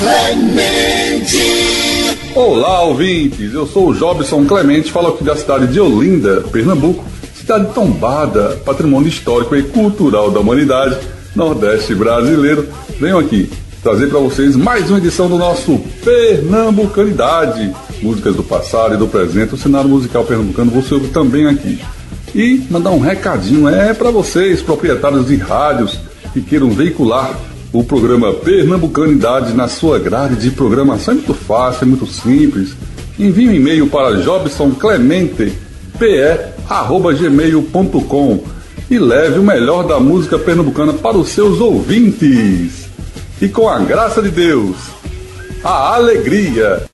Clemente. Olá, ouvintes, eu sou o Jobson Clemente, falo aqui da cidade de Olinda, Pernambuco, cidade tombada, patrimônio histórico e cultural da humanidade, Nordeste brasileiro. Venho aqui trazer para vocês mais uma edição do nosso Pernambucanidade, músicas do passado e do presente, o cenário musical pernambucano você ouve também aqui. E mandar um recadinho para vocês, proprietários de rádios que queiram veicular o programa Pernambucanidade na sua grade de programação. É muito fácil, é muito simples. Envie um e-mail para jobsonclemente@gmail.com e leve o melhor da música pernambucana para os seus ouvintes. E com a graça de Deus, a alegria.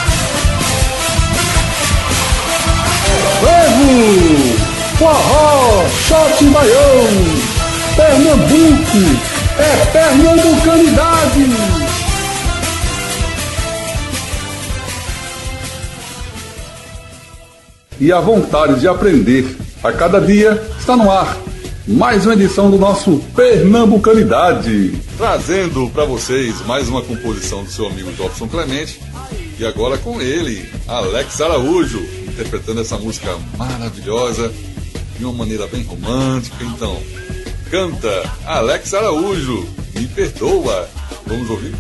Frevo, forró, shot baião, Pernambuco. É Pernambucanidade! E a vontade de aprender a cada dia está no ar. Mais uma edição do nosso Pernambucanidade. Trazendo para vocês mais uma composição do seu amigo Jobson Clemente. E agora com ele, Alex Araújo, interpretando essa música maravilhosa de uma maneira bem romântica. Então, canta Alex Araújo, Me Perdoa. Vamos ouvir?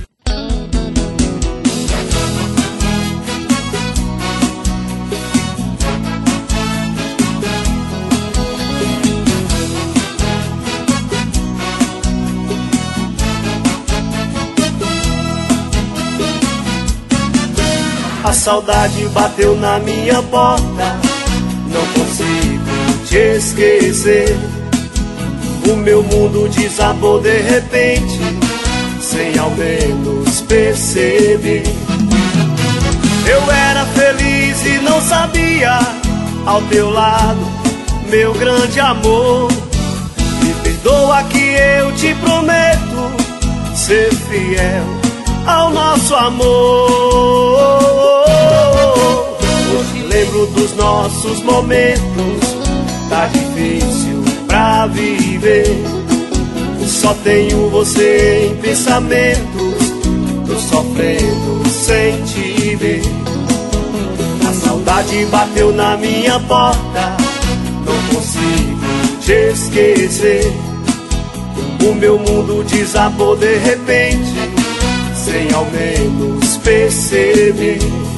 A saudade bateu na minha porta, não consigo te esquecer. O meu mundo desabou de repente, sem ao menos perceber. Eu era feliz e não sabia, ao teu lado, meu grande amor. Me perdoa que eu te prometo ser fiel ao nosso amor. Hoje lembro dos nossos momentos, tá difícil pra viver. Só tenho você em pensamentos, tô sofrendo sem te ver. A saudade bateu na minha porta, não consigo te esquecer. O meu mundo desabou de repente, sem ao menos perceber.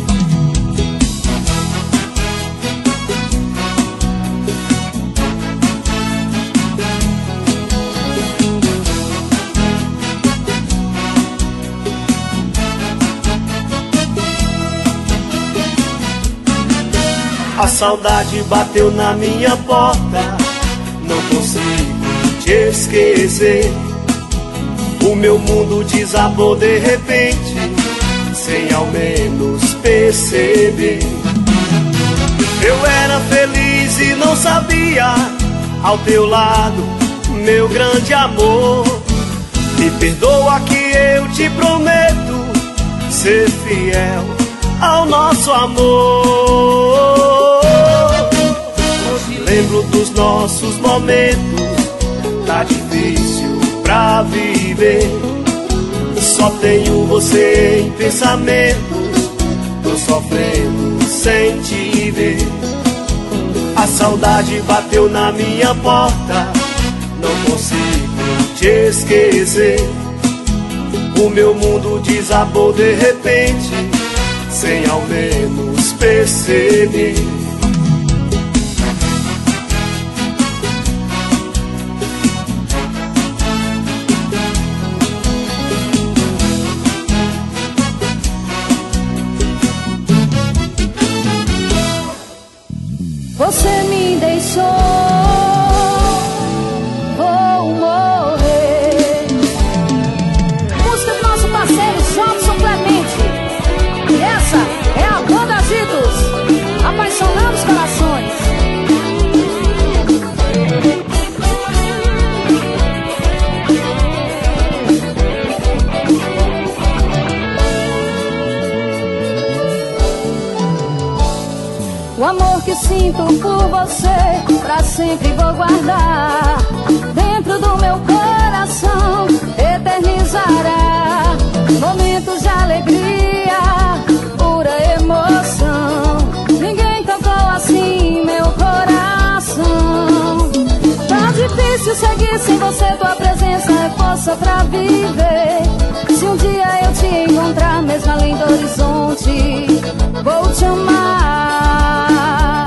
A saudade bateu na minha porta, não consigo te esquecer. O meu mundo desabou de repente, sem ao menos perceber. Eu era feliz e não sabia, ao teu lado, meu grande amor. Me perdoa que eu te prometo ser fiel ao nosso amor. Hoje lembro dos nossos momentos, tá difícil pra viver. Só tenho você em pensamentos, tô sofrendo sem te ver. A saudade bateu na minha porta, não consigo te esquecer. O meu mundo desabou de repente, sem ao menos perceber. Você me deixou, vou morrer. Música do nosso parceiro Jobson Clemente. E essa é a banda Agitos, apaixonando os corações. O amor que sinto por você, pra sempre vou guardar dentro do meu coração, eternizará. momentos de alegria, pura emoção. Ninguém tocou assim meu coração. Tá difícil seguir sem você, tua presença é força pra viver. Se um dia eu te encontrar, mesmo além do horizonte, vou te amar.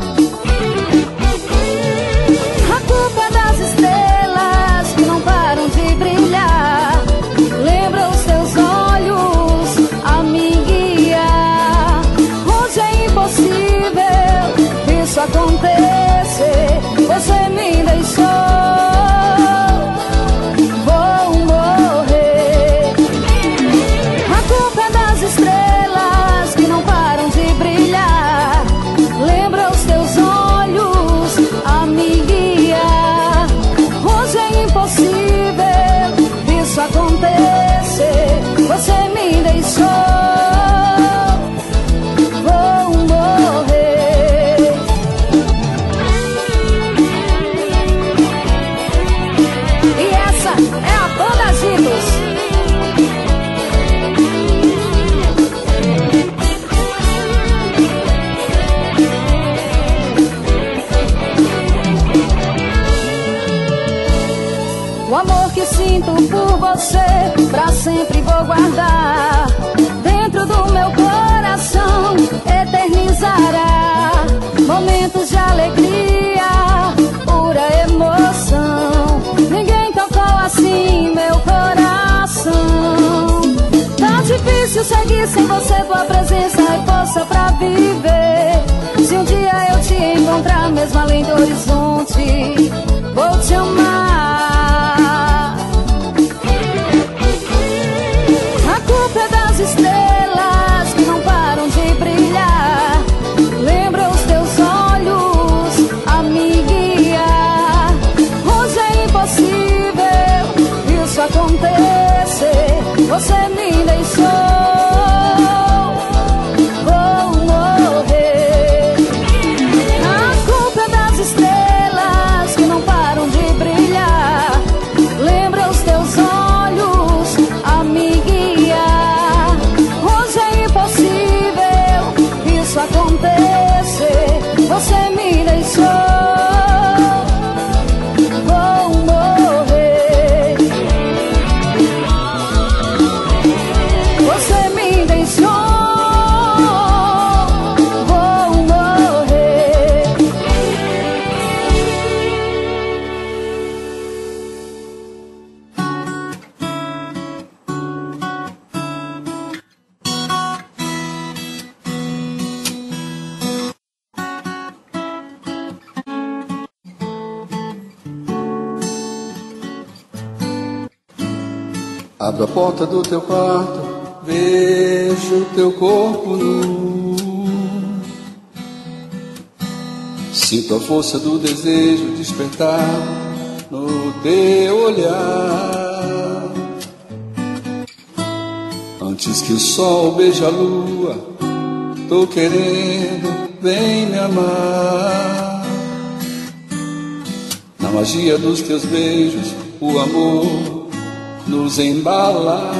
A culpa é das estrelas que não param de brilhar. Lembra os teus olhos a me guiar. Hoje é impossível isso acontecer. Você me deixou. Você me deixou, vou morrer. E essa é a Banda Agitos. O amor que sinto por você, pra sempre vou guardar. Dentro do meu coração, eternizará. Momentos de alegria, pura emoção. Ninguém tocou assim meu coração. Tá difícil seguir sem você, tua presença é força pra viver. Se um dia eu te encontrar, mesmo além do horizonte, vou te amar. Estrelas que não param de brilhar. Lembra os teus olhos a me guiar. Hoje é impossível isso acontecer. Você me deixou. Vou morrer. A culpa é das estrelas que não param de brilhar. Lembra os teus olhos a me guiar. Isso acontecer, você me deixou, vou morrer. Você me deixou, vou morrer. Abro a porta do teu quarto, vejo teu corpo nu. Sinto a força do desejo despertar no teu olhar. Antes que o sol beije a lua, tô querendo, vem me amar. Na magia dos teus beijos, o amor nos embala.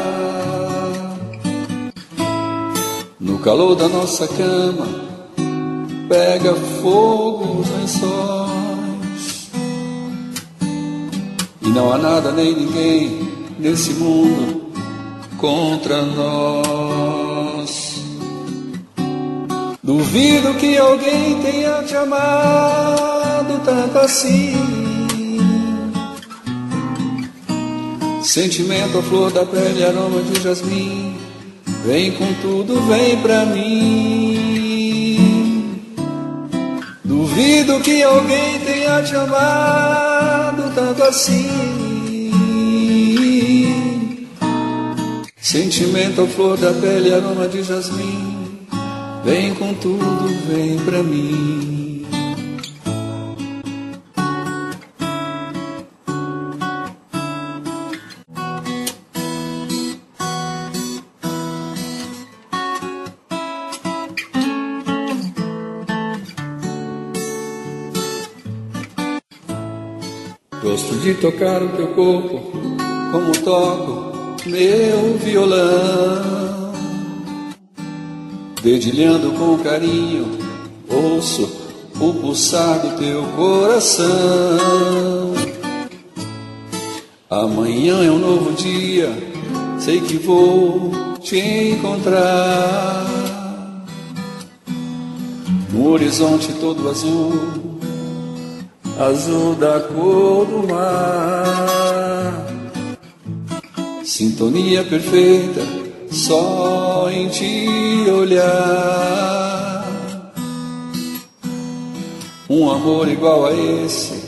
No calor da nossa cama, pega fogo os lençóis. E não há nada nem ninguém nesse mundo contra nós. Duvido que alguém tenha te amado tanto assim. Sentimento, a flor da pele, aroma de jasmim. Vem com tudo, vem pra mim. Duvido que alguém tenha te amado tanto assim. Sentimento, a flor da pele, aroma de jasmim. Vem com tudo, vem pra mim. Gosto de tocar o teu corpo como toco meu violão, dedilhando com carinho, ouço o pulsar do teu coração. Amanhã é um novo dia, sei que vou te encontrar no horizonte todo azul, azul da cor do mar. Sintonia perfeita, só em te olhar. Um amor igual a esse,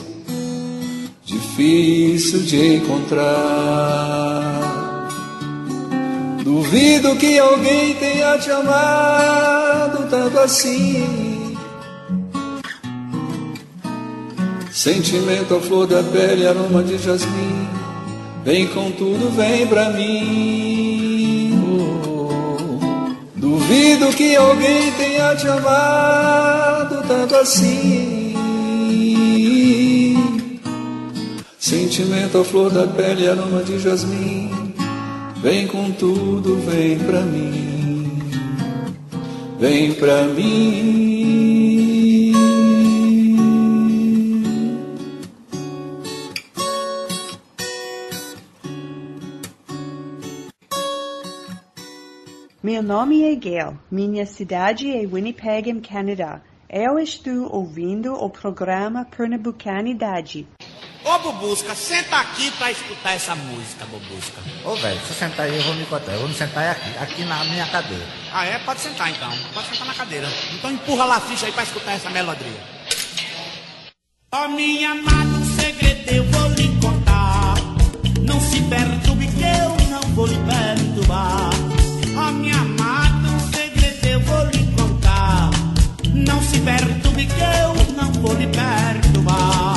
difícil de encontrar. Duvido que alguém tenha te amado tanto assim. Sentimento à flor da pele, aroma de jasmim. Vem com tudo, vem pra mim. Duvido que alguém tenha te amado tanto assim. Sentimento à flor da pele, aroma de jasmim. Vem com tudo, vem pra mim. Vem pra mim. Meu nome é Gail. Minha cidade é Winnipeg, em Canadá. Eu estou ouvindo o programa Pernambucanidade. Ô, Bubusca, senta aqui pra escutar essa música, Bubusca. Ô, velho, se eu sentar aí eu vou me encontrar. Eu vou me sentar aqui na minha cadeira. Ah, é? Pode sentar então. Pode sentar na cadeira. Então empurra lá a ficha aí pra escutar essa melodia. Ó, minha amada, um segredo eu vou lhe contar. Não se perturbe que eu não vou lhe perturbar. Ó, minha amada, um segredo eu vou lhe contar. Não se perturbe que eu não vou lhe perturbar.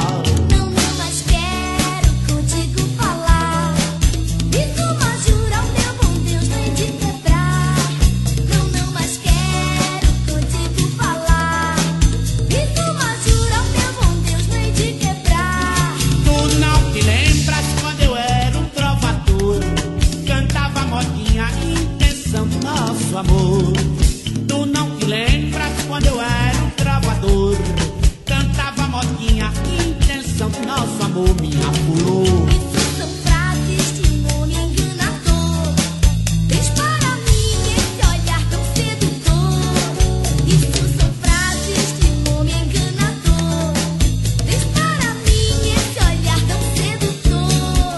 Amor, tu não te lembras quando eu era um trovador? Cantava modinha, intenção do nosso amor me apurou. Isso são frases de um homem enganador. Diz para mim esse olhar tão sedutor. Isso são frases de um homem enganador. Diz para mim esse olhar tão sedutor.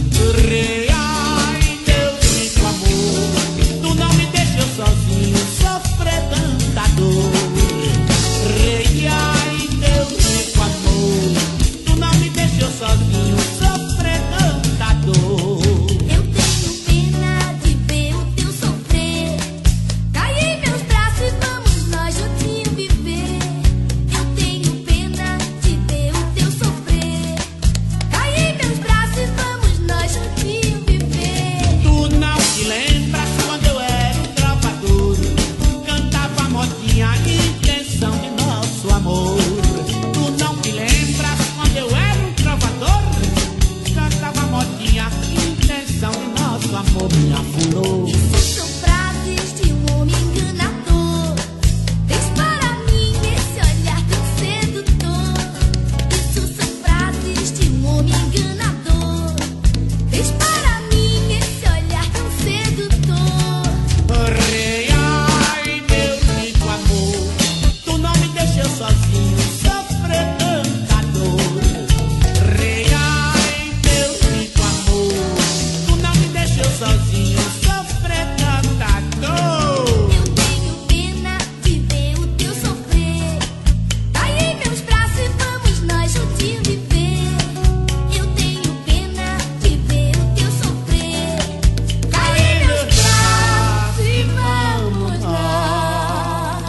Ai, meu rico amor, tu não me deixou sozinho sofrer tanta dor. Rei, ai, meu rico amor, tu não me deixou sozinho sofrer tanta dor. Eu tenho pena de ver o teu sofrer. Cai em meus braços e vamos nós juntinho viver. Eu tenho pena de ver o teu sofrer. Cai em meus braços e vamos nós juntinho viver. Tu não te lembras quando eu era um trovador? Cantava modinha, intenção de nosso amor. Tu não te lembras quando eu era um trovador? Cantava modinha, intenção de nosso amor me afurou. Isso são frases de um homem enganador. Diz para mim esse olhar tão sedutor. Isso são frases de um homem enganador. Diz para mim esse olhar tão sedutor. Rei, ai, meu rico amor, tu não me deixou sozinho sofrer tanta dor. Rei, ai, meu rico amor, tu não me deixou sozinho sofrer tanta dor. Eu tenho pena de ver o teu sofrer. Cai em meus braços e vamos nós juntinho viver. Eu tenho pena de ver o teu sofrer. Cai em meus braços e vamos nós.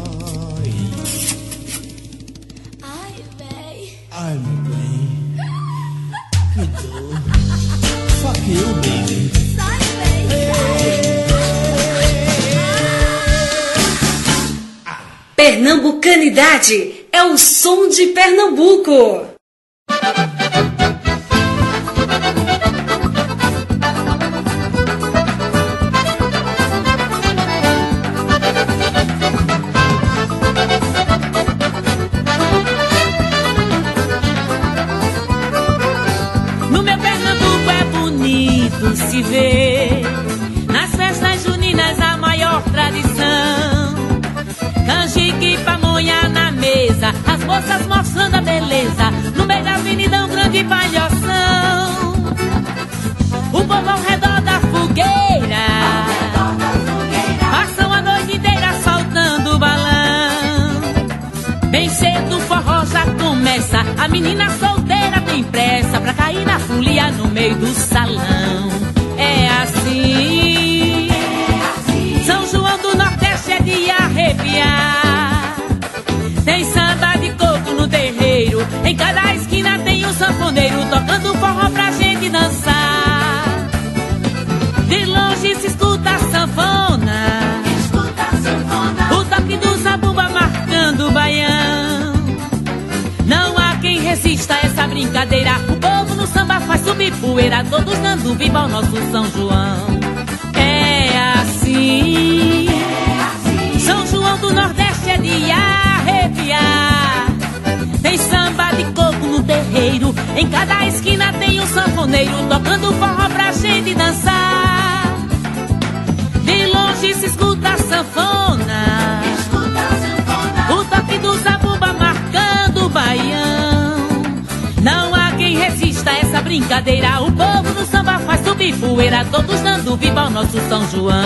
Ai, véi. Ai, meu bem, que dor. Fuck you, baby. Sai, véi. Pernambucanidade é o som de Pernambuco. moças mostrando a beleza no meio da avenida, um grande palhoção. O povo ao redor da fogueira passam a noite inteira soltando balão. Bem cedo o forró já começa, a menina solteira tem pressa pra cair na folia no meio do salão. É assim, São João do Nordeste é de arrepiar. Tem samba de coco no terreiro, em cada esquina tem um sanfoneiro tocando forró pra gente dançar. De longe se escuta a sanfona, o toque do zabumba marcando o baião. Não há quem resista a essa brincadeira, o povo no samba faz subir poeira, todos dando viva ao nosso São João. É assim, São João do Nordeste é de arrepiar. Tem samba de coco no terreiro, em cada esquina tem um sanfoneiro tocando forró pra gente dançar. De longe se escuta a sanfona, o toque do zabumba marcando o baião. Não há quem resista a essa brincadeira, o povo no samba faz subir poeira, todos dando viva ao nosso São João.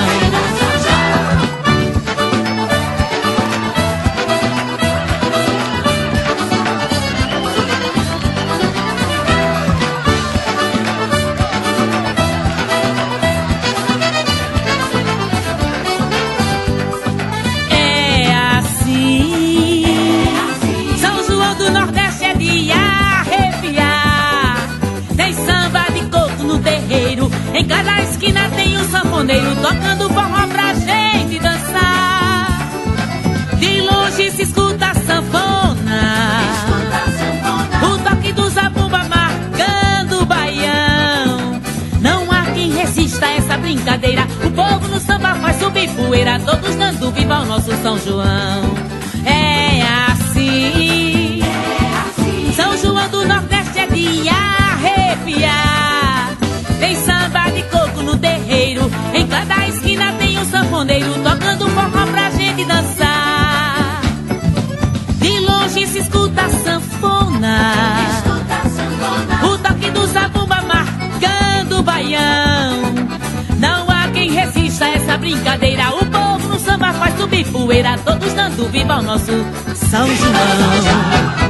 Em cada esquina tem um sanfoneiro tocando forró pra gente dançar. De longe se escuta a sanfona, o toque do zabumba marcando o baião. Não há quem resista a essa brincadeira, o povo no samba faz subir poeira, todos dando viva ao nosso São João. É assim, São João do Nordeste é de arrepiar. Tem samba de coco no terreiro, em cada esquina tem um sanfoneiro tocando forró pra gente dançar. De longe se escuta a sanfona, o toque do zabumba marcando o baião. Não há quem resista a essa brincadeira, o povo no samba faz subir poeira, todos dando viva ao nosso São João.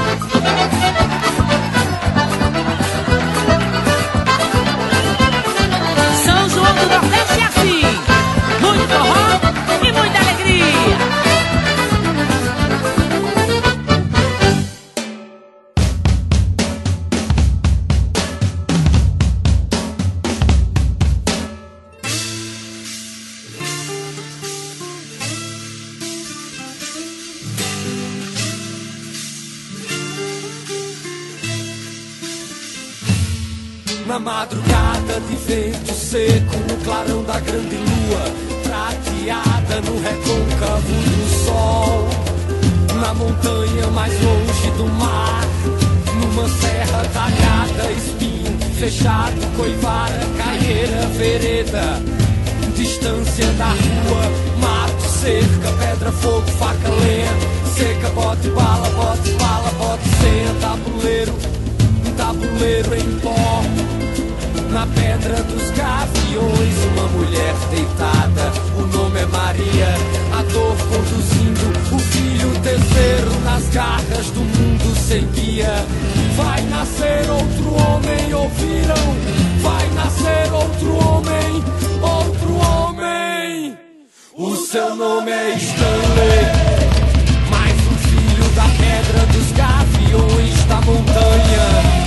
Na madrugada de vento seco, no clarão da grande lua, prateada no recôncavo do sol. Na montanha mais longe do mar, numa serra talhada, espinho fechado, coivara, carreira, vereda, distância da rua, mato, cerca, pedra, fogo, faca, lenha, seca, bote, bala, bote, senha, tabuleiro, um tabuleiro em pó. Na pedra dos gaviões, uma mulher deitada, o nome é Maria, a dor conduzindo o filho terceiro nas garras do mundo sem guia. Vai nascer outro homem, ouviram? Vai nascer outro homem, outro homem. O seu nome é Stanley, mais um filho da pedra dos gaviões da montanha.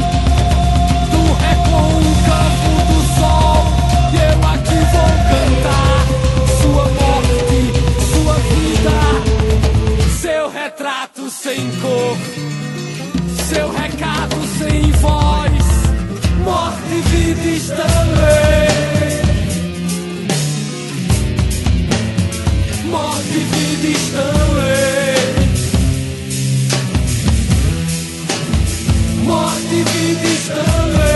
Recôncavo do sol, e eu aqui vou cantar sua morte, sua vida, seu retrato sem cor, seu recado sem voz, morte, vida, Stanley, morte, vida, Stanley, morte, vida, Stanley.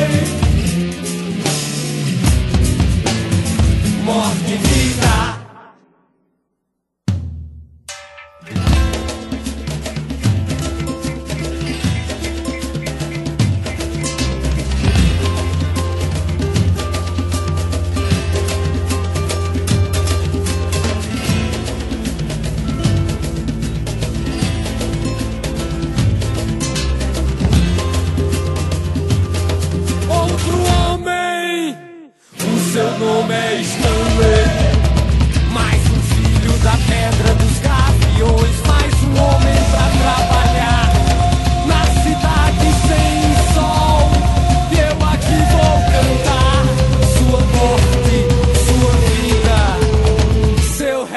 Morte e vida.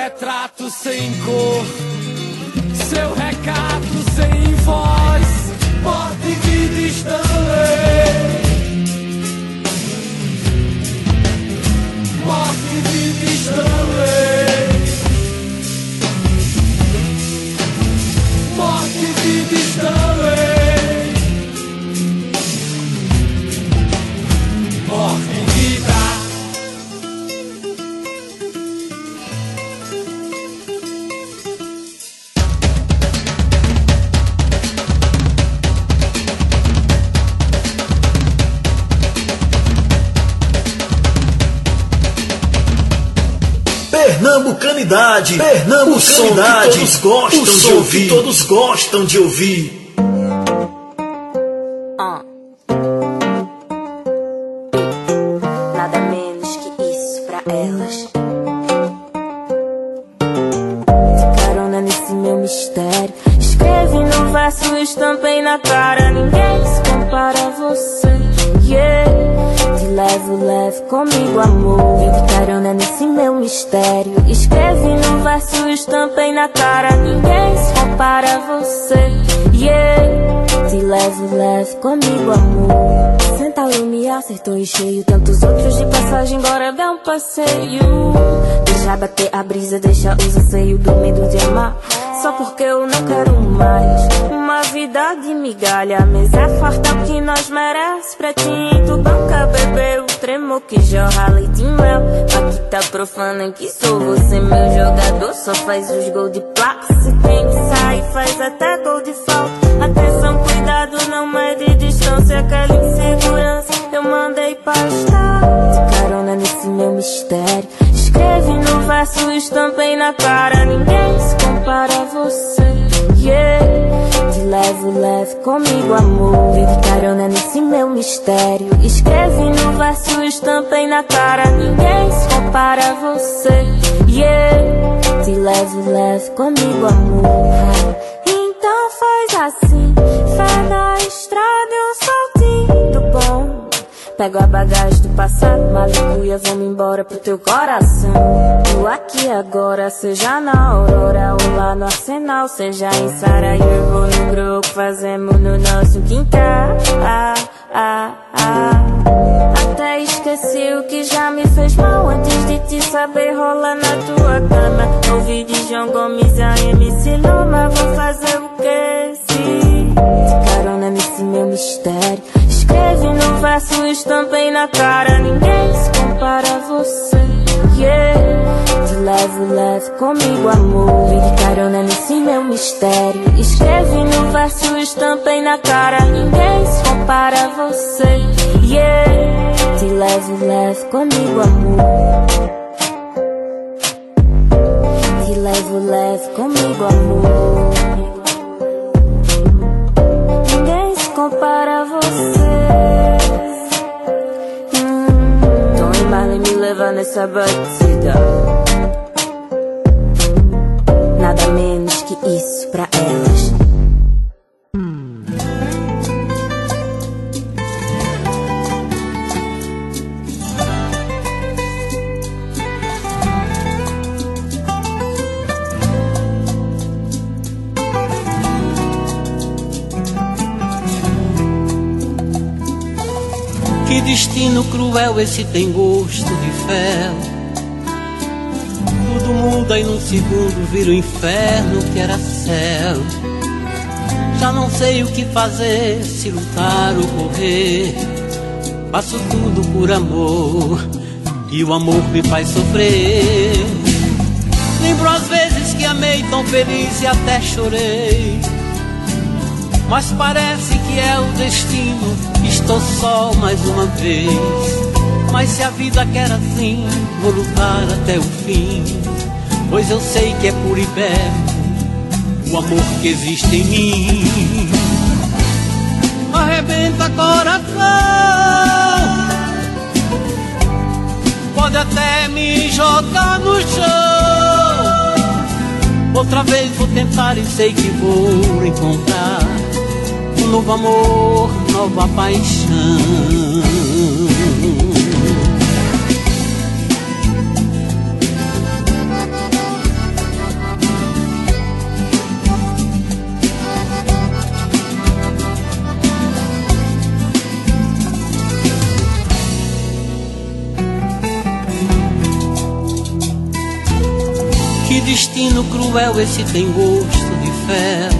retrato sem cor, seu recado sem voz. Morte e vida Stanley, morte e vida Stanley, morte e vida Stanley, morte e vida. Pernambucanidade, Pernambucanidade, todos gostam de ouvir. Nada menos que isso pra elas. De carona nesse meu mistério, escrevi no verso, estampei na cara. Ninguém se compara a você, yeah. Te levo leve comigo, amor. De carona nesse meu mistério, escrevi no verso, estampei na cara. Ninguém se compara a você, yeah. Te levo leve comigo, amor. Centauro me acertou em cheio, tantos outros de passagem, bora dar um passeio. Deixa bater a brisa, deixa os anseios do medo de amar. Só porque eu não quero mais uma vida de migalha. Mas é farta o que nós merece, pretinho. Tu banca, bebê, o tremor que jorra leite e mel. Aqui tá profana que sou você, meu jogador. Só faz os gols de placa. Se tem que sair, faz até gol de falta. Atenção, cuidado, não mede distância. Aquela insegurança eu mandei pastar. De carona nesse meu mistério, escrevi no verso, estampei na cara. Ninguém se compara a você, yeah. Te levo leve comigo, amor. De carona nesse meu mistério, escrevi no verso, estampei na cara. Ninguém se compara a você, yeah. Te levo leve comigo, amor. Então faz assim, fé na estrada e um saltinho do bom. Pego a bagagem do passado, malicuia, vamos embora pro teu coração. Tu aqui agora, seja na Aurora ou lá no Arsenal, seja em Sarajevo, eu vou no grupo, fazemos no nosso quintal. Até esqueci o que já me fez mal antes de te saber rolar na tua cama. Ouvi de João Gomes a MC Loma, vou fazer o que se de carona nesse meu mistério, escrevi no verso, estampei na cara. Ninguém se compara a você, yeah. Te levo leve comigo, amor. De carona nesse meu mistério, escrevi no verso, estampei na cara. Ninguém se compara a você, yeah. Te levo leve comigo, amor. Te levo leve comigo, amor. Ninguém se compara a você. Tony Marley me leva nessa batida. Nada menos que isso pra elas. Que destino cruel, esse tem gosto de fel. Tudo muda e num segundo vira o inferno que era céu. Já não sei o que fazer, se lutar ou correr. Faço tudo por amor e o amor me faz sofrer. Lembro às vezes que amei tão feliz e até chorei. Mas parece que é o destino, estou só mais uma vez. Mas se a vida quer assim, vou lutar até o fim. Pois eu sei que é puro e belo o amor que existe em mim. Arrebenta coração, pode até me jogar no chão. Outra vez vou tentar e sei que vou encontrar um novo amor, nova paixão. destino cruel, esse tem gosto de ferro.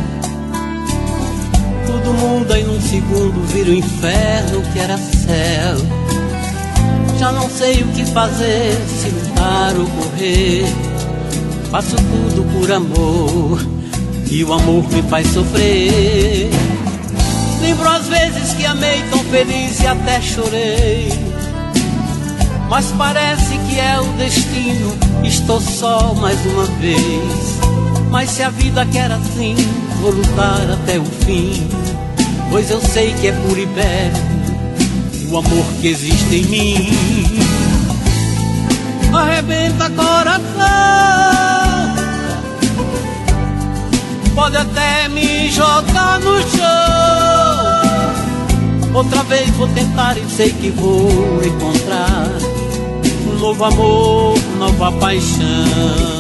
Tudo muda e num segundo vira o inferno que era céu. Já não sei o que fazer, se lutar ou correr. Faço tudo por amor e o amor me faz sofrer. Lembro às vezes que amei tão feliz e até chorei. Mas parece que é o destino, estou só mais uma vez. Mas se a vida quer assim, vou lutar até o fim. Pois eu sei que é puro e belo o amor que existe em mim. Arrebenta coração, pode até me jogar no chão. Outra vez vou tentar e sei que vou encontrar um novo amor, nova paixão.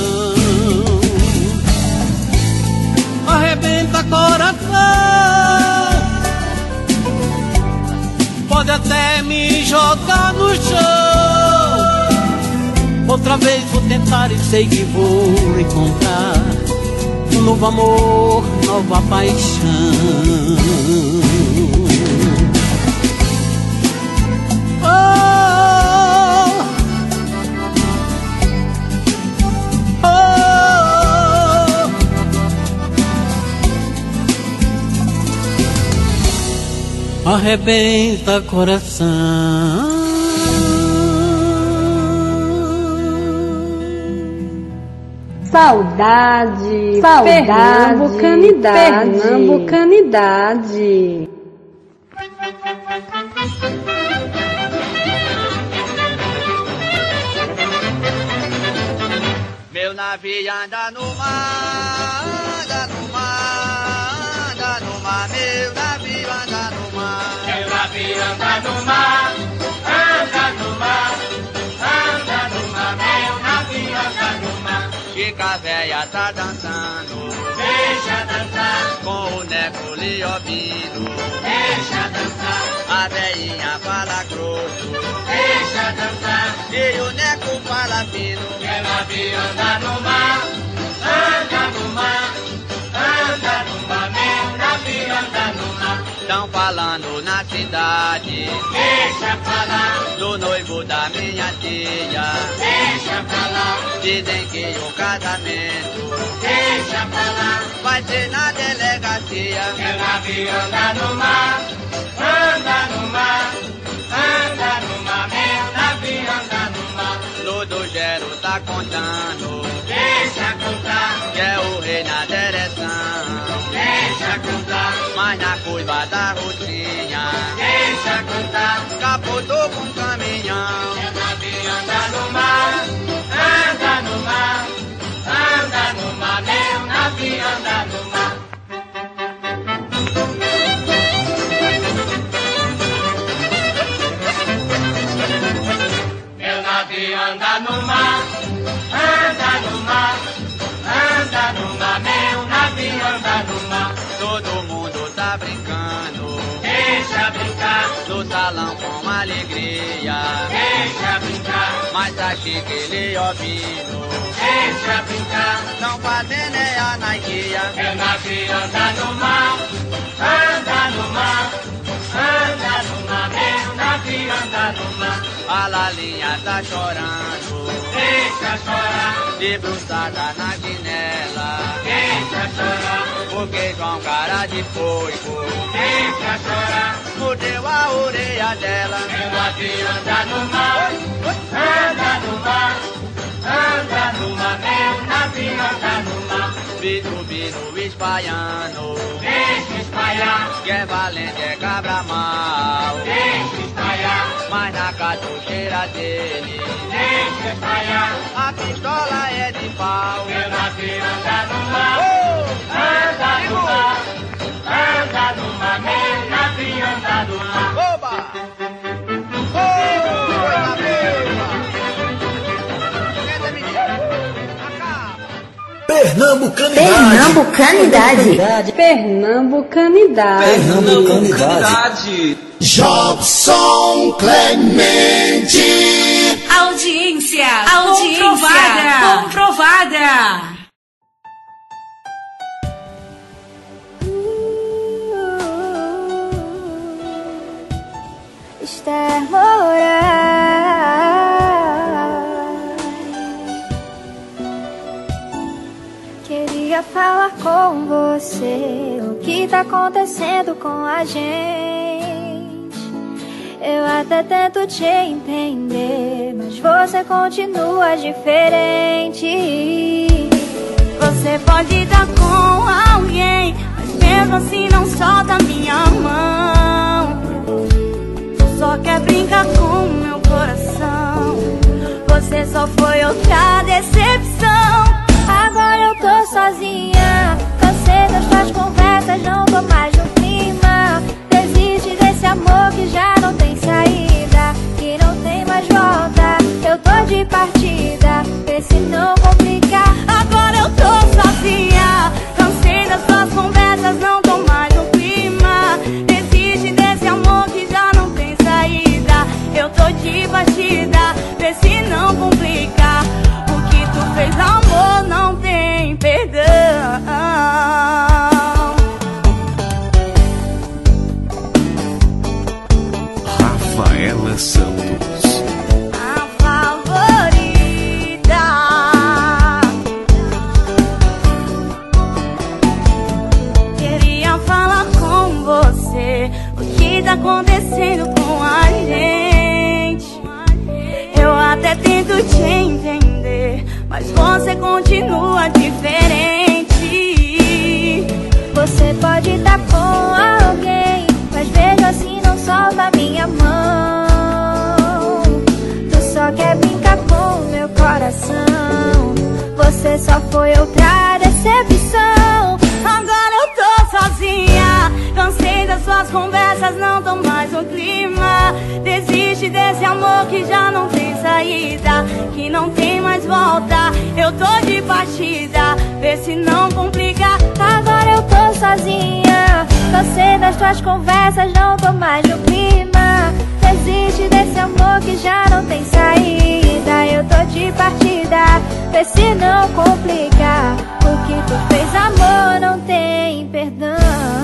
Arrebenta coração, pode até me jogar no chão. Outra vez vou tentar e sei que vou encontrar um novo amor, nova paixão. Arrebenta coração. Saudade, pernambucanidade, pernambucanidade. Meu navio anda no mar, anda no mar, anda no mar. Meu navio anda no mar, meu navio anda no mar, anda no mar, anda no mar. Meu navio anda no mar. Chica véia tá dançando, deixa dançar. Com o Neco Liobino, deixa dançar. A veinha fala grosso, deixa dançar. E o Neco fala fino. Meu navio anda no mar, anda no mar, anda no mar. Meu navio anda no mar. Tão falando na cidade, deixa falar. Do noivo da minha tia, deixa falar. Dizem que o casamento, deixa falar, vai ser na delegacia. Meu navio anda no mar, anda no mar, anda no mar. Meu navio anda no mar. Lodo Gero tá contando, deixa contar, que é o rei na direção, deixa contar. Mas na curva da rocinha, deixa contar, capotou com um caminhão. Meu navio anda no mar, anda no mar, anda no mar. Meu navio anda no mar. Meu navio anda no mar, anda no mar, anda no mar. Meu navio anda no mar. Todo mundo tá brincando, deixa brincar. No salão com alegria, deixa brincar. Mas a Chica e Liobino, deixa brincar. Tão fazendo é a naiguia. Meu navio anda no mar, anda no mar, anda no mar. Meu navio anda no mar. A Lalinha tá chorando, deixa chorar. Debruçada na guinela, deixa chorar. Porque João cara de foico, deixa chorar. Mordeu a orelha dela. Meu navio anda no mar, anda no mar, anda no mar. Meu navio anda no mar. Bino espalhando, deixa espalhar. Que é valente, é cabra mal, deixa espalhar. Mas na cartucheira dele, deixa espalhar. A pistola é de pau. Meu navio anda no mar, anda no mar, anda no mar. Meu navio anda no mar. Oba! Pernambucanidade. Pernambucanidade. Jobson Clemente. Audiência comprovada. Esther Moraes, queria falar com você o que tá acontecendo com a gente. Eu até tento te entender, mas você continua diferente. Você pode estar com alguém, mas mesmo assim não solta minha mão. Só quer brincar com meu coração. Você só foi outra decepção. Agora eu tô sozinha, cansei das tuas conversas, não tô mais no clima. Desiste desse amor que já não tem saída, que não tem mais volta. Eu tô de partida, vê se não complicar. Agora eu tô sozinha, cansei das tuas conversas, não tô mais no clima. Desiste desse amor que já não tem saída. Eu tô de partida, vê se não complica. O que tu fez, amor, não tem perdão. Rafaela Santos, a favorita. Queria falar com você o que tá acontecendo com a gente. Eu até tento te entender, mas você continua diferente. Você pode estar com alguém, mas vejo assim não solta minha mão. Tu só quer brincar com meu coração. Você só foi outra decepção. Agora eu tô sozinha, cansei das suas conversas, não tô mais no clima. Desiste desse amor que já não tem saída, que não tem mais volta. Eu tô de partida, vê se não complica. Agora eu tô sozinha, cansei das tuas conversas, não tô mais no clima. Desiste desse amor que já não tem saída. Eu tô de partida, vê se não complica. O que tu fez, amor, não tem perdão.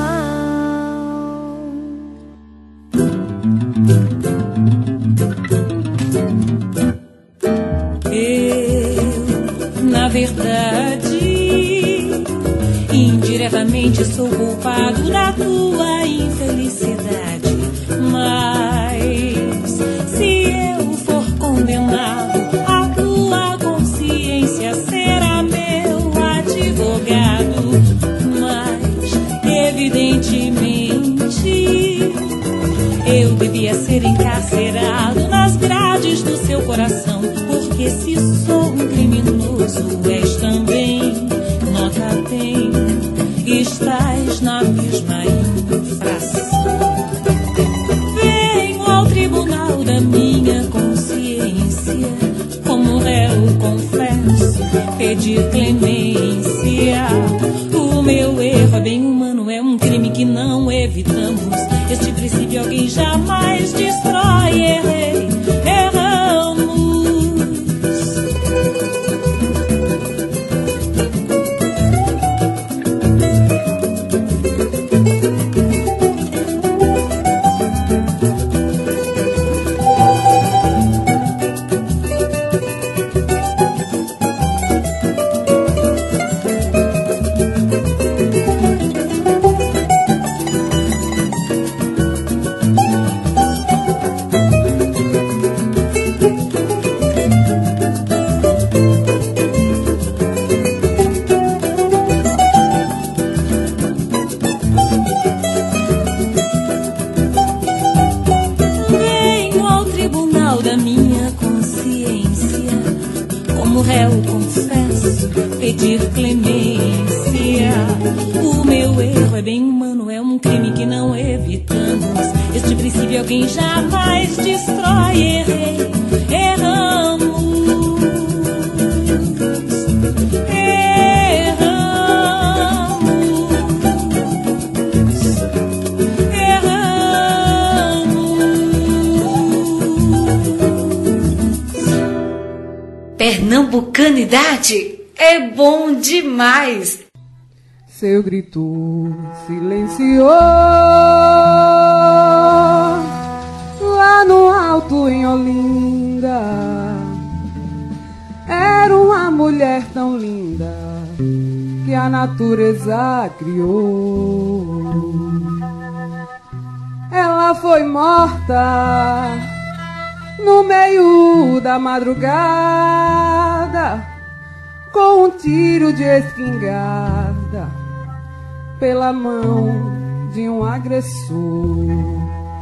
Na verdade, indiretamente sou culpado da tua infelicidade. Mas se eu for condenado, a tua consciência será meu advogado. Mas evidentemente eu devia ser encarcerado nas grades do seu coração. Porque se sou um criminoso, és também. Nota bem, estás na mesma infração. Venho ao tribunal da minha consciência, como réu confesso, pedir clemência. O meu erro é bem humano, é um crime que não evitamos. Este princípio alguém jamais destrói. Errei, erramos. Da minha consciência, como réu confesso, pedir clemência. O meu erro é bem humano, é um crime que não evitamos. Este princípio alguém jamais destrói. Errei, erramos. Pernambucanidade é bom demais. Seu grito silenciou lá no alto em Olinda. Era uma mulher tão linda que a natureza criou. Ela foi morta no meio da madrugada com um tiro de espingarda pela mão de um agressor.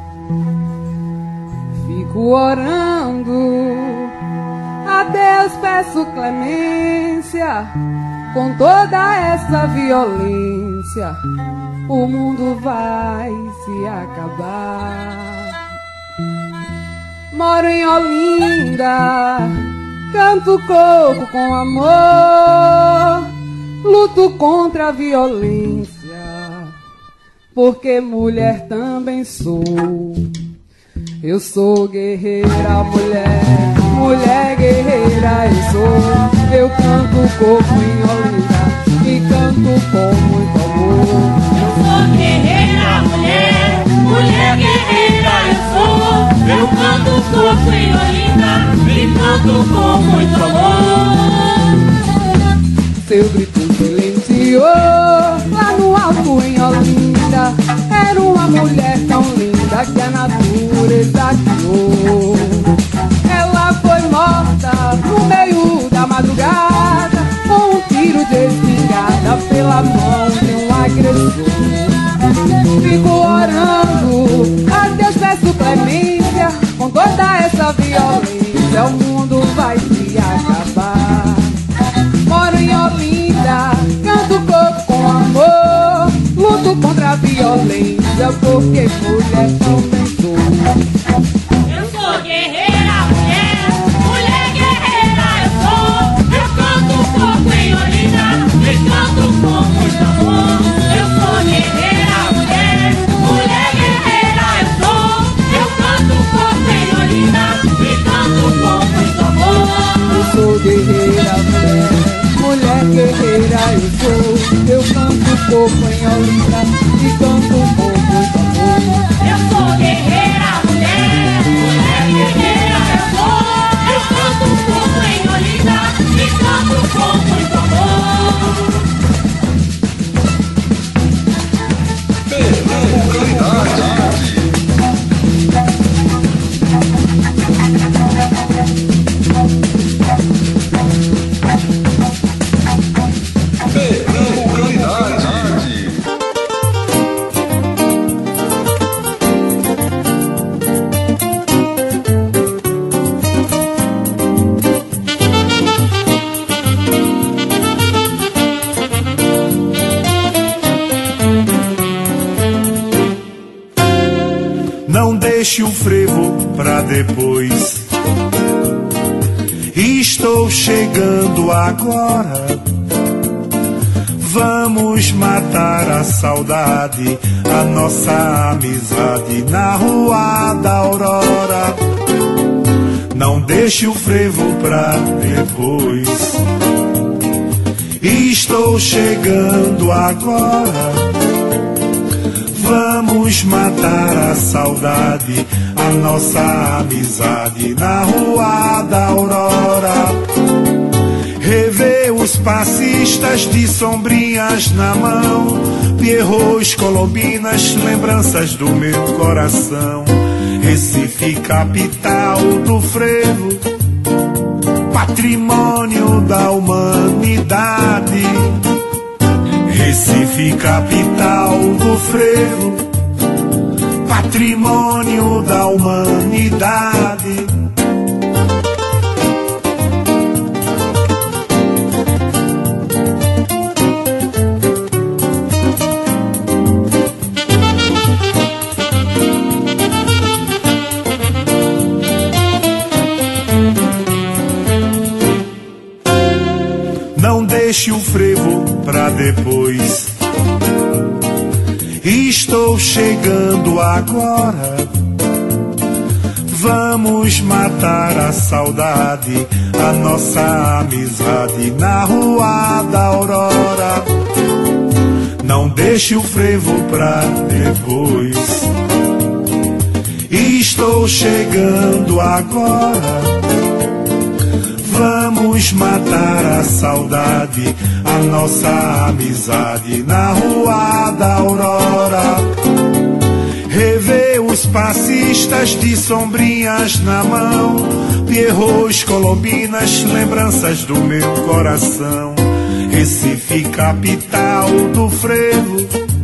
Fico orando, a Deus peço clemência. Com toda essa violência, o mundo vai se acabar. Moro em Olinda, canto coco com amor, luto contra a violência, porque mulher também sou. Eu sou guerreira, mulher guerreira eu sou. Eu canto coco em Olinda e canto com muito amor. Eu sou guerreira, mulher guerreira eu sou. Eu canto coco em Olinda e canto com muito amor. Seu grito silenciou lá no alto em Olinda. Era uma mulher tão linda que a natureza criou. Ela foi morta no meio da madrugada com um tiro de espingarda pela mão de um agressor. Fico orando, a Deus peço clemência. Com toda essa violência o mundo vai se acabar. Moro em Olinda, canto coco com amor, luto contra a violência, porque mulher também sou. Eu sou guerreira, mulher guerreira eu sou. Eu canto coco em Olinda e canto com muito amor. Eu sou guerreira, mulher guerreira eu sou. Eu canto coco em Olinda e canto com muito amor. Eu sou guerreira, mulher guerreira eu sou. Eu canto coco em Olinda e canto com muito amor. Eu sou guerreira, mulher guerreira eu sou. Eu canto coco em Olinda e canto com muito amor. Não deixe o frevo pra depois. Estou chegando agora. Vamos matar a saudade, a nossa amizade na Rua da Aurora. Não deixe o frevo pra depois. Estou chegando agora. Vamos matar a saudade, a nossa amizade na Rua da Aurora. Rever os passistas de sombrinhas na mão, pierrots, colombinas, lembranças do meu coração. Recife, capital do frevo, patrimônio da humanidade. Recife, capital do frevo, patrimônio da humanidade. Não deixe o frevo pra depois. Estou chegando agora. Vamos matar a saudade, a nossa amizade na Rua da Aurora. Não deixe o frevo pra depois. Estou chegando agora. Vamos matar a saudade, a nossa amizade na Rua da Aurora. Rever os passistas de sombrinhas na mão, pierrots, colombinas, lembranças do meu coração. Recife, capital do frevo,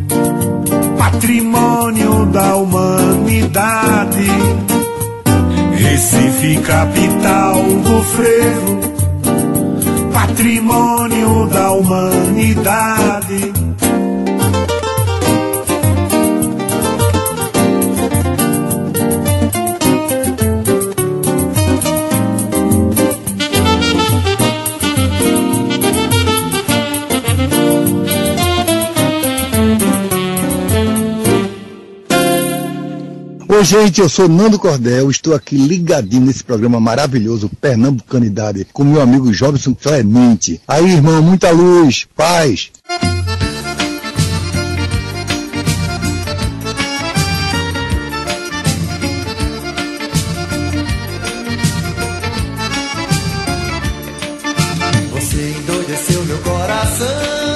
patrimônio da humanidade. Recife, capital do frevo, patrimônio da humanidade. Oi, gente, eu sou Nando Cordel, estou aqui ligadinho nesse programa maravilhoso Pernambucanidade com meu amigo Jobson Clemente. Aí, irmão, muita luz, paz. Você endoideceu meu coração,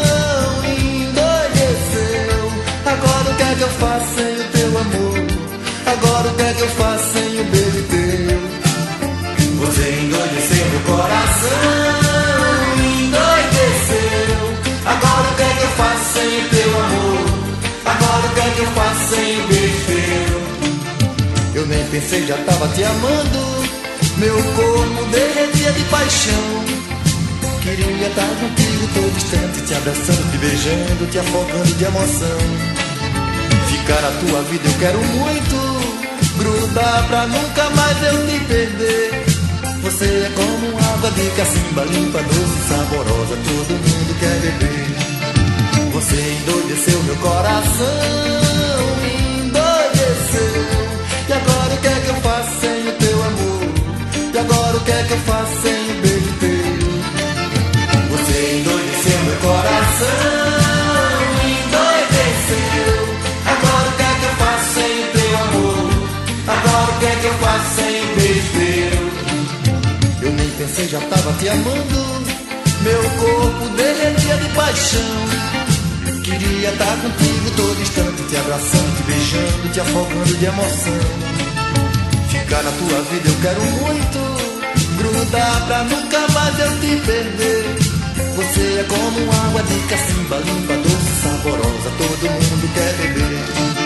endoideceu. Agora o que é que eu faço sem o teu amor? Agora o que é que eu faço sem o beijo teu? Você endoideceu meu coração, endoideceu. Agora o que é que eu faço sem o teu amor? Agora o que é que eu faço sem o beijo teu? Eu nem pensei, já tava te amando. Meu corpo derretia de paixão. Queria estar contigo todo instante, te abraçando, te beijando, te afogando de emoção. Ficar na tua vida eu quero muito, grudar pra nunca mais eu te perder. Você é como água de cacimba, limpa, doce, saborosa, todo mundo quer beber. Você endoideceu meu coração, endoideceu. E agora o que é que eu faço sem o teu amor? E agora o que é que eu faço sem o beijo teu? Você endoideceu meu coração, endoideceu. Agora o que é que eu faço sem o teu amor? Agora o que é que eu faço sem o beijo teu? Eu nem pensei, já tava te amando. Meu corpo derretia de paixão. Queria estar contigo todo instante, te abraçando, te beijando, te afogando de emoção. Ficar na tua vida eu quero muito, grudar pra nunca mais eu te perder. Você é como água de cacimba, limpa, doce, saborosa, todo mundo quer beber.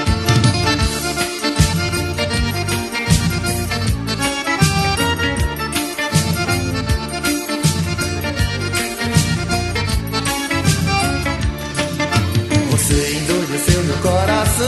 Você endoideceu meu coração,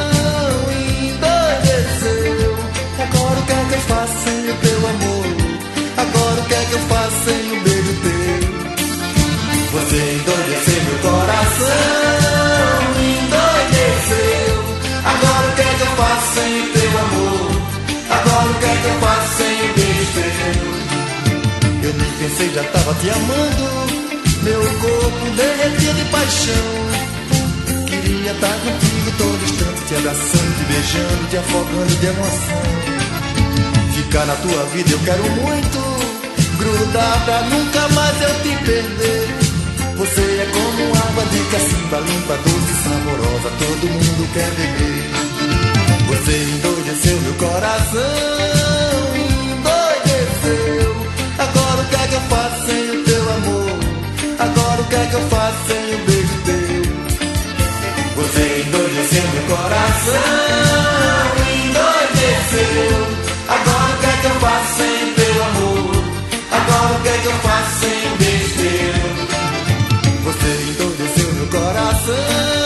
endoideceu. Agora o que é que eu faço sem o teu amor? Agora o que é que eu faço sem o beijo teu? Você endoideceu meu coração, endoideceu. Agora o que é que eu faço sem o teu amor? Agora o que é que eu faço sem o beijo teu? Eu nem pensei, já tava te amando. Meu corpo derretia de paixão. Queria estar contigo todo instante, te abraçando, te beijando, te afogando de emoção. Ficar na tua vida eu quero muito, grudar pra nunca mais eu te perder. Você é como água de cacimba, limpa, doce, saborosa, todo mundo quer beber. Você endoideceu meu coração, endoideceu. Agora o que é que eu faço sem o teu amor? Agora o que é que eu faço sem o beijo teu? Você endoideceu meu coração, endoideceu. Agora o que é que eu faço sem o teu amor? Agora o que é que eu faço sem o beijo teu? Você endoideceu meu coração,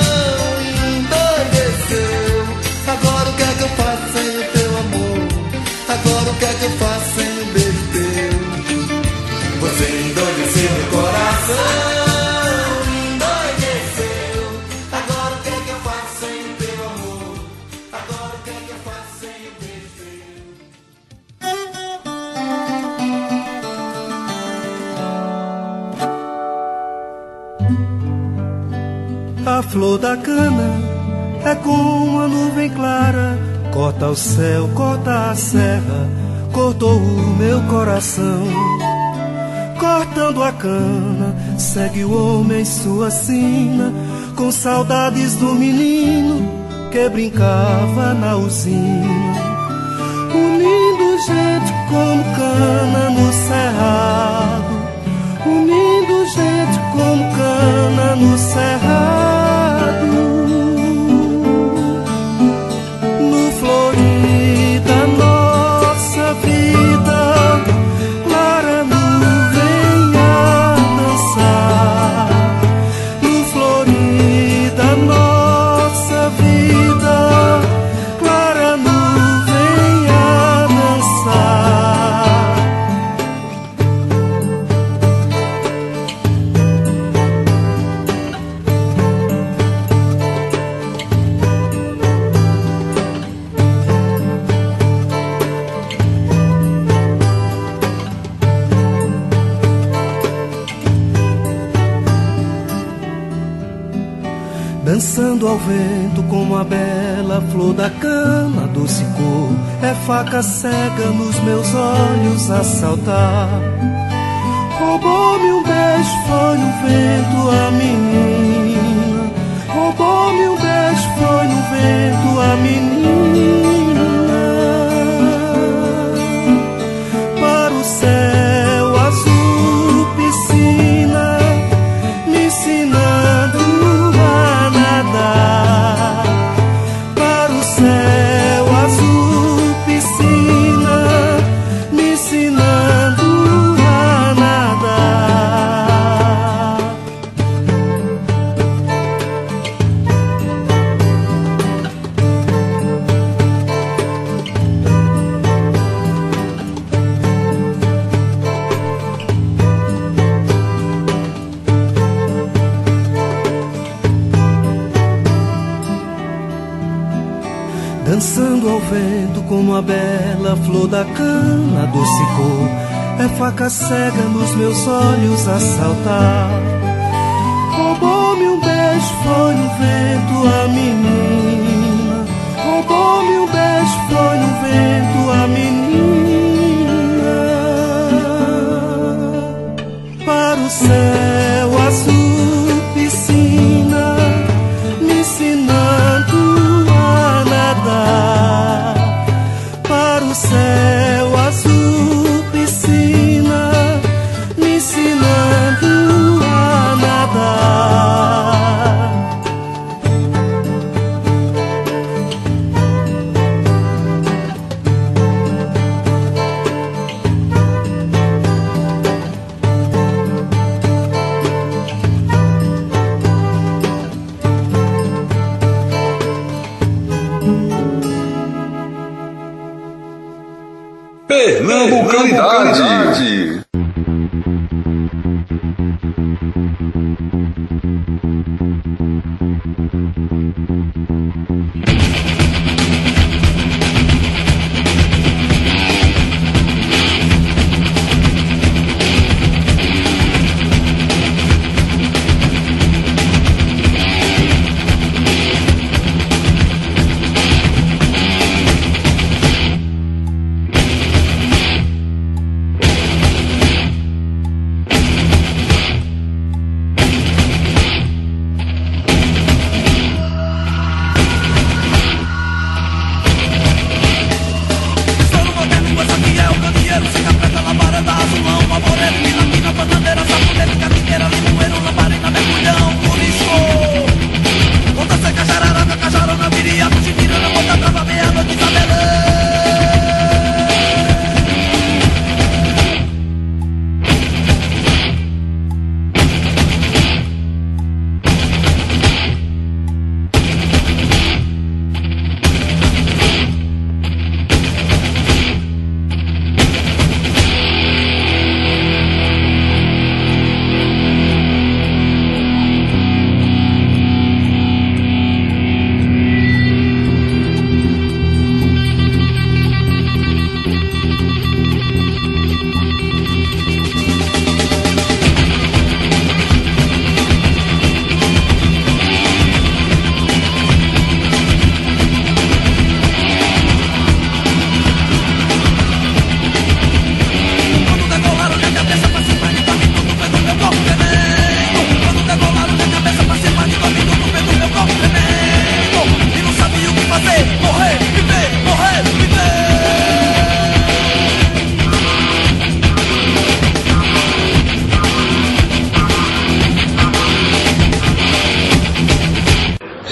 endoideceu. Agora o que é que eu faço sem o teu amor? Agora o que é que eu faço sem o beijo teu? Você endoideceu meu coração. A flor da cana é como uma nuvem clara, corta o céu, corta a serra, cortou o meu coração. Cortando a cana, segue o homem sua sina, com saudades do menino que brincava na usina. Unindo gente como cana no cerrado, unindo gente como cana no cerrado. No Florida, nossa vida, clara nuvem a dançar. No Florida, nossa vida, clara nuvem a dançar. Dançando ao vento como a bela flor da cana, doce cor, é faca cega nos meus olhos a saltar. Roubou-me um beijo, foi no vento a menina. Roubou-me um beijo, foi no vento a menina. Para o céu azul, piscina, me ensinando a nadar. Para o céu azul, piscina, me ensinando a nadar. Dançando ao vento como a bela flor da cana, doce cor, é faca cega nos meus olhos a saltar. Roubou-me um beijo, foi no vento a menina. Roubou-me um beijo, foi no vento a menina. Para o céu azul, piscina, me ensinando a nadar. Para o céu azul, piscina, me ensinando a nadar. Pernambucanidade.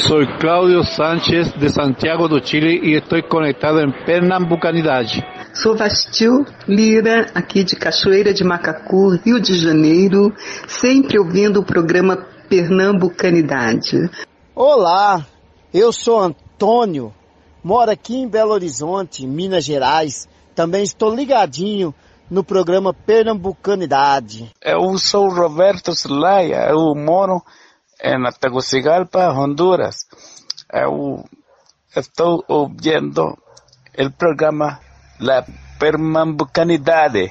Soy Claudio Sánchez de Santiago do Chile e estou conectado em Pernambucanidade. Sou Vastil Lira, aqui de Cachoeira de Macacu, Rio de Janeiro, sempre ouvindo o programa Pernambucanidade. Olá, eu sou Antônio, moro aqui em Belo Horizonte, Minas Gerais. Também estou ligadinho no programa Pernambucanidade. Eu sou Roberto Zelaya, eu moro em Tegucigalpa, Honduras. Eu estou ouvindo o programa La Pernambucanidade.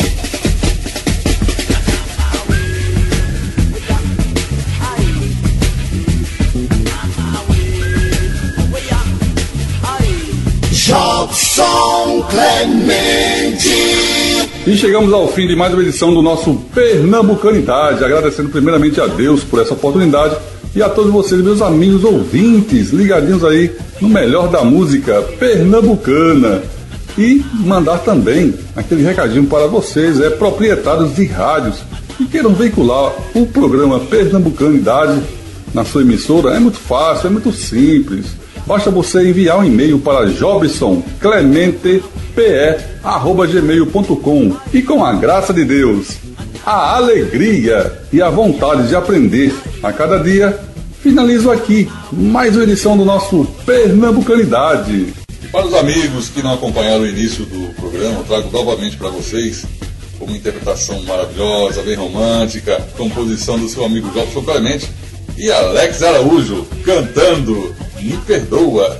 Jobson Clemente. E chegamos ao fim de mais uma edição do nosso Pernambucanidade, agradecendo primeiramente a Deus por essa oportunidade e a todos vocês, meus amigos ouvintes, ligadinhos aí no melhor da música pernambucana. E mandar também aquele recadinho para vocês, proprietários de rádios que queiram veicular o programa Pernambucanidade na sua emissora. É muito fácil, é muito simples. Basta você enviar um e-mail para jobsonclementepe@gmail.com e com a graça de Deus, a alegria e a vontade de aprender a cada dia, finalizo aqui mais uma edição do nosso Pernambucanidade. E para os amigos que não acompanharam o início do programa, eu trago novamente para vocês uma interpretação maravilhosa, bem romântica, composição do seu amigo Jobson Clemente e Alex Araújo cantando Me Perdoa.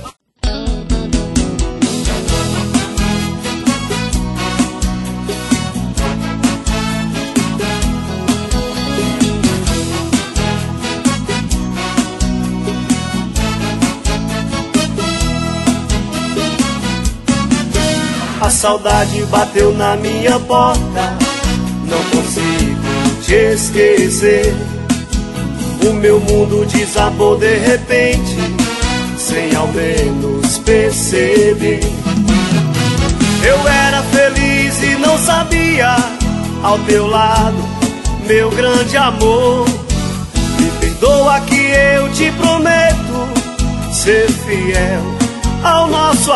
A saudade bateu na minha porta, não consigo te esquecer. O meu mundo desabou de repente, sem ao menos perceber. Eu era feliz e não sabia, ao teu lado, meu grande amor. Me perdoa que eu te prometo ser fiel ao nosso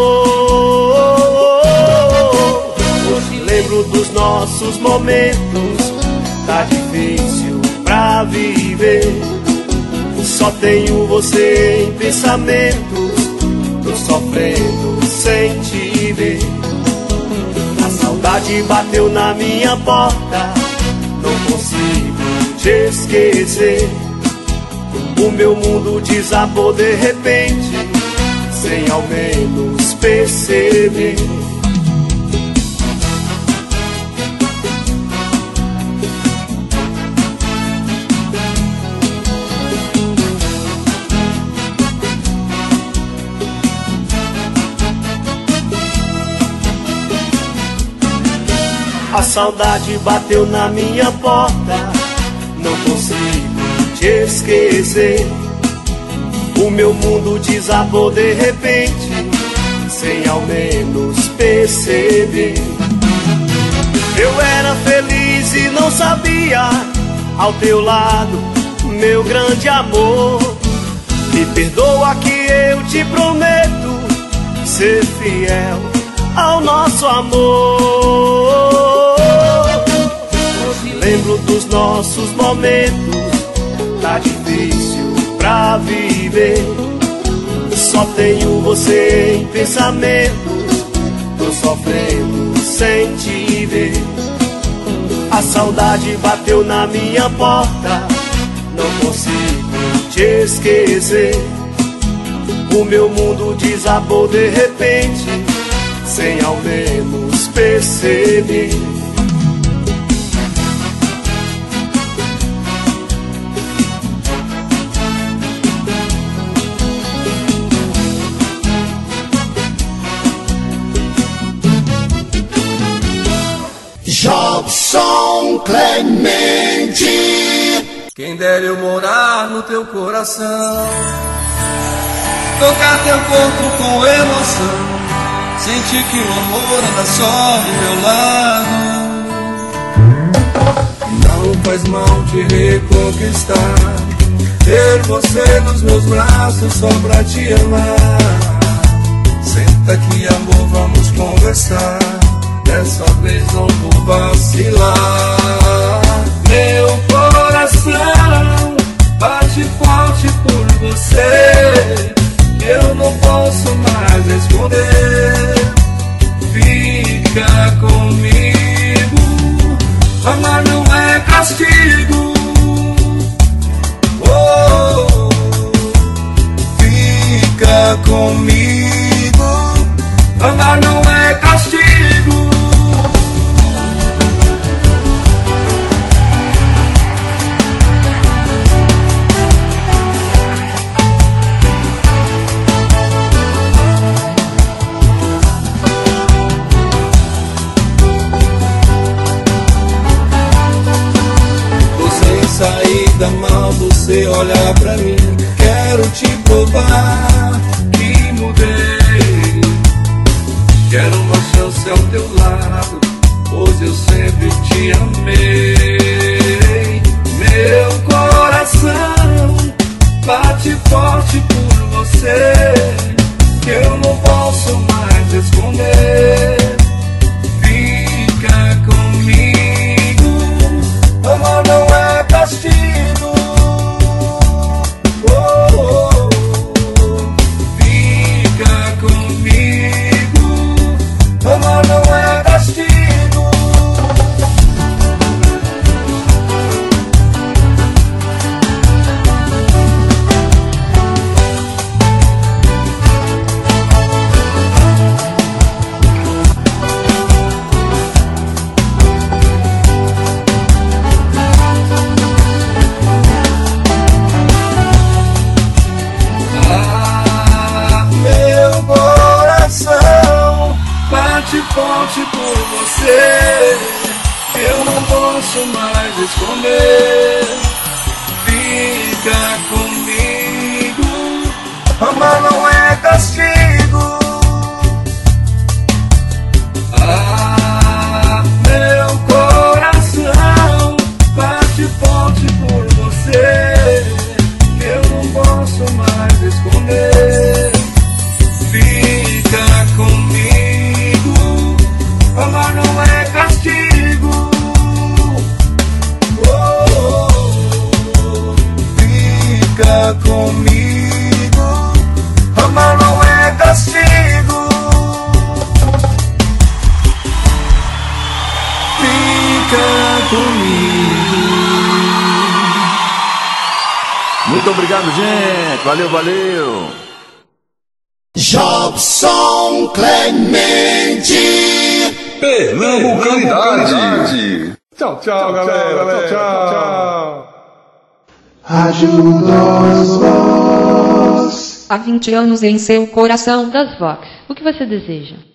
amor. Hoje lembro dos nossos momentos, tá difícil pra viver. Só tenho você em pensamentos, tô sofrendo sem te ver. A saudade bateu na minha porta, não consigo te esquecer. O meu mundo desabou de repente, sem ao menos perceber. A saudade bateu na minha porta, não consigo te esquecer. O meu mundo desabou de repente, sem ao menos perceber. Eu era feliz e não sabia, ao teu lado, meu grande amor. Me perdoa que eu te prometo ser fiel ao nosso amor. Hoje lembro dos nossos momentos, tá difícil pra viver. Só tenho você em pensamentos, tô sofrendo sem te ver. A saudade bateu na minha porta, não consigo te esquecer. O meu mundo desabou de repente, sem ao menos perceber. Jobson Clemente. Quem dera eu morar no teu coração, tocar teu corpo com emoção, sentir que o amor anda só do meu lado. Não amor faz mal te reconquistar. Ter você nos meus braços só pra te amar. Senta aqui, amor, vamos conversar. Dessa vez não vou vacilar. Meu coração bate forte por você, que eu não posso mais esconder. Fica comigo, amar não é castigo. Oh, fica comigo, amar não é castigo. Saída mal, você olha pra mim. Quero te provar que mudei. Quero uma chance ao teu lado, pois eu sempre te amei. Meu coração bate forte por você, que eu não posso mais esconder. Fica comigo, amor não é castigo. Oh, oh, oh. Fica comigo, amor não é castigo. Forte por você, eu não posso mais esconder. Fica comigo, amar não é castigo. Ah, meu coração bate forte por você, eu não posso mais esconder. Fica comigo, amar não é castigo. Oh, oh, oh. Fica comigo, amar não é castigo. Fica comigo. Muito obrigado, gente. Valeu, valeu. Jobson Clemente, Pernambucanidade. Tchau, tchau, galera. Tchau. Rádio das Vox. Há 20 anos em seu coração das Vox. O que você deseja?